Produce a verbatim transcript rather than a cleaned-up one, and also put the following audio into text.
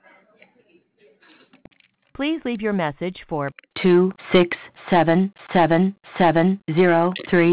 Please leave your message for two six seven seven seven zero three.